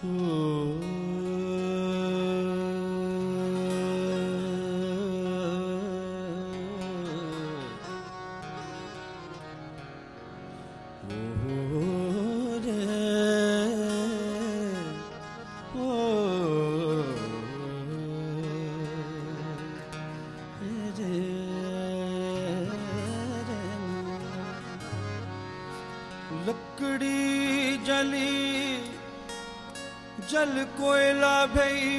लकड़ी जली जल कोयला भई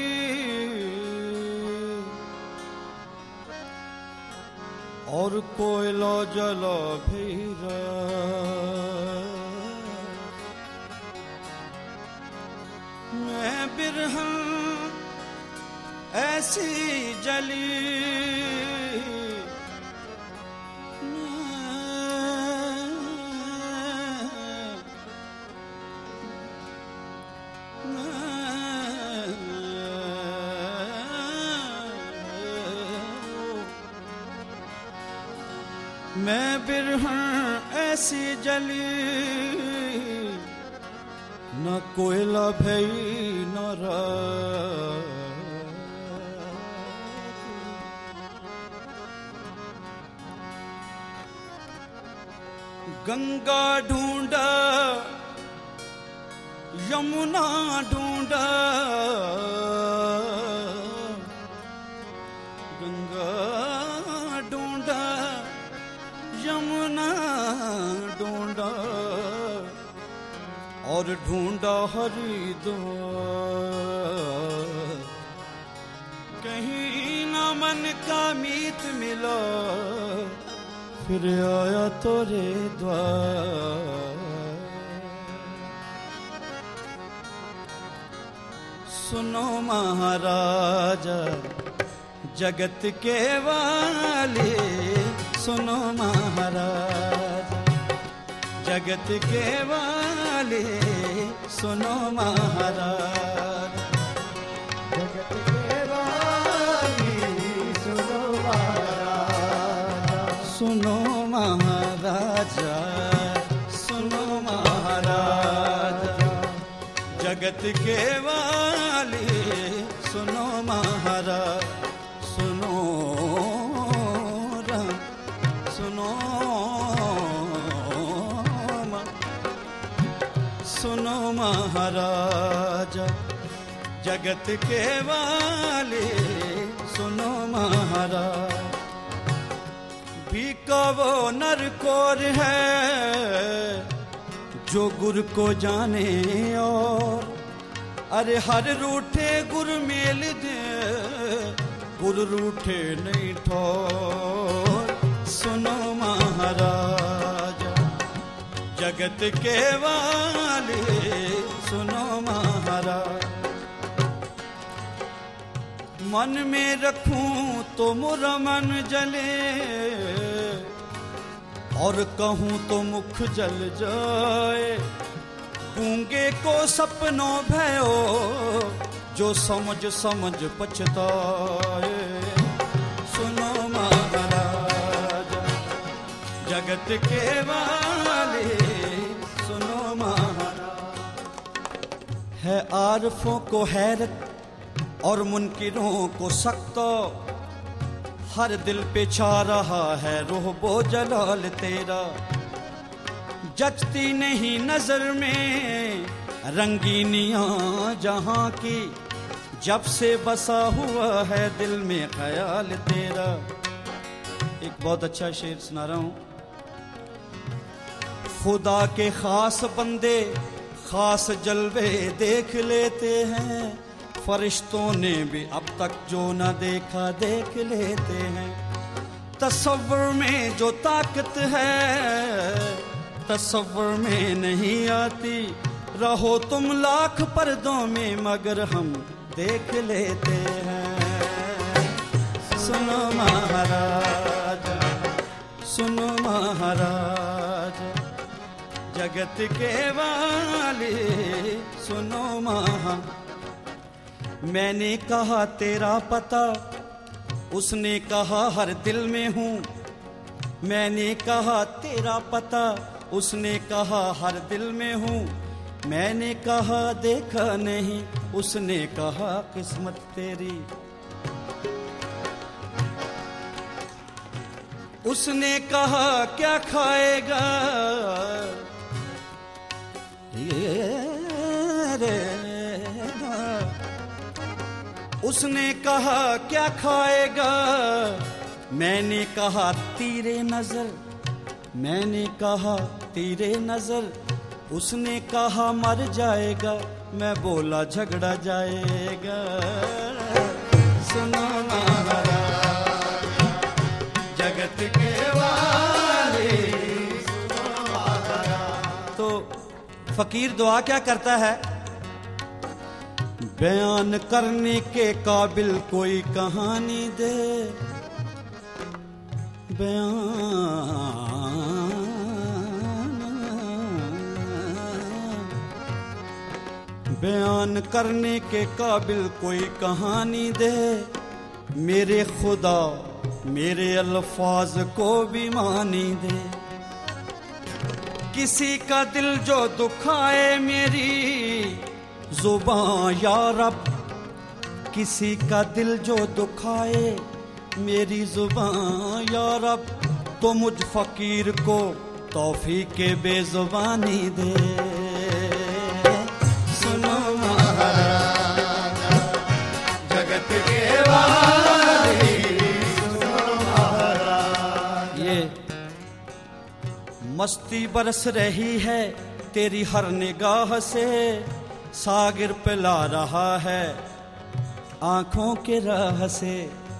और कोयला जला भैरा मैं बिरहन ऐसी जली मैं बिरहन ऐसी जली न कोयला भई न राख गंगा ढूंढा यमुना ढूंढा गंगा ढूंढा यमुना ढूंढा और ढूंढा हरिद्वार कहीं ना मन का मीत मिला फिर आया तोरे द्वार सुनो महाराजा जगत के वाले सुनो महाराज जगत के वाले सुनो महाराज जगत के वाले सुनो महाराज सुनो महाराजा सुनो महाराज जगत के वाले सुनो महाराज सुनो सुनो महाराजा जगत के वाले सुनो महाराज भीका वो नरकोर है जो गुर को जाने और अरे हर रूठे गुर मेल दे गुर रूठे नहीं ठोर सुनो महाराज जगत के वाले सुनो महाराज मन में रखूं तो मुरा मन जले और कहूं तो मुख जल जाए गूंगे को सपनों भयो जो समझ समझ पछताए सुनो महाराज जगत के वाले सुनो महाराज है आरफों को हैरत और मुनकिरों को सख्त हर दिल पे छा रहा है रूह जलाल तेरा जचती नहीं नजर में रंगीनियां जहां की जब से बसा हुआ है दिल में ख्याल तेरा एक बहुत अच्छा शेर सुना रहा हूं खुदा के खास बंदे खास जलवे देख लेते हैं फरिश्तों ने भी अब तक जो न देखा देख लेते हैं तसव्वुर में जो ताकत है तसव्वुर में नहीं आती रहो तुम लाख पर्दों में मगर हम देख लेते हैं सुनो महाराज सुनो महाराज जगत के वाले सुनो महाराज मैंने कहा तेरा पता उसने कहा हर दिल में हूँ मैंने कहा तेरा पता उसने कहा हर दिल में हूँ मैंने कहा देखा नहीं, उसने कहा किस्मत तेरी। उसने कहा क्या खाएगा, उसने कहा क्या खाएगा। मैंने कहा तीरे नजर, मैंने कहा तीरे नजर। उसने कहा मर जाएगा, मैं बोला झगड़ा जाएगा। सुनो महाराज जगत के वाले, सुनो महाराज। तो फकीर दुआ क्या करता है, बयान करने के काबिल कोई कहानी दे, बयान करने के काबिल कोई कहानी दे। मेरे खुदा मेरे अल्फाज को भी मानी दे। किसी का दिल जो दुखाए मेरी जुबां या रब, किसी का दिल जो दुखाए मेरी जुबां या रब, तो मुझ फकीर को तौफीक बेजुबानी दे। सुनो महाराज जगत के वाले, सुनो महाराज। ये मस्ती बरस रही है तेरी हर निगाह से, सागिर पिला रहा है आंखों के राह से।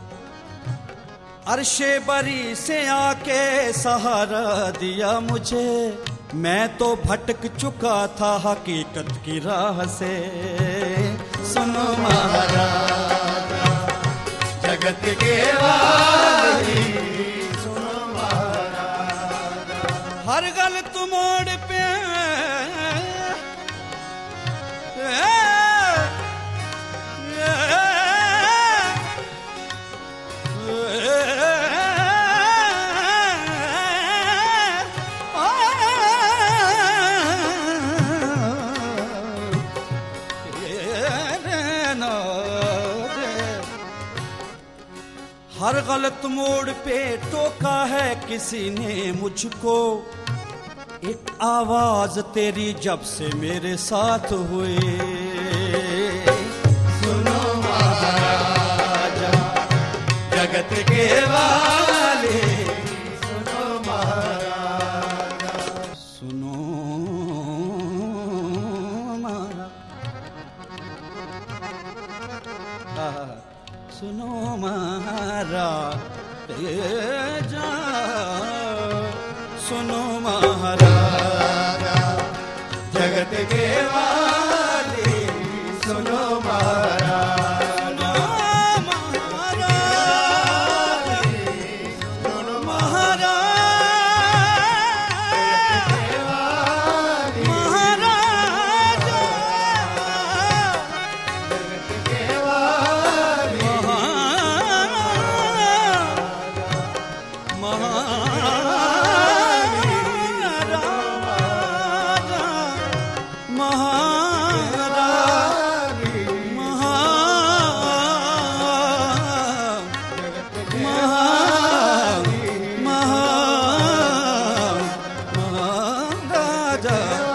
अर्शे बरी से आके सहारा दिया मुझे, मैं तो भटक चुका था हकीकत की राह से। सुनो महाराज जगत के वाली, सुनो महाराज। हर गलत मोड़ पे हर गलत मोड़ पे टोका है किसी ने मुझको। एक आवाज तेरी जब से मेरे साथ हुई। सुनो महाराज जगत के वाले, सुनो महाराज। सुनो महाराज, सुनो महाराज, सुनो महाराज जगत के वाले, सुनो महाराज। महाराजा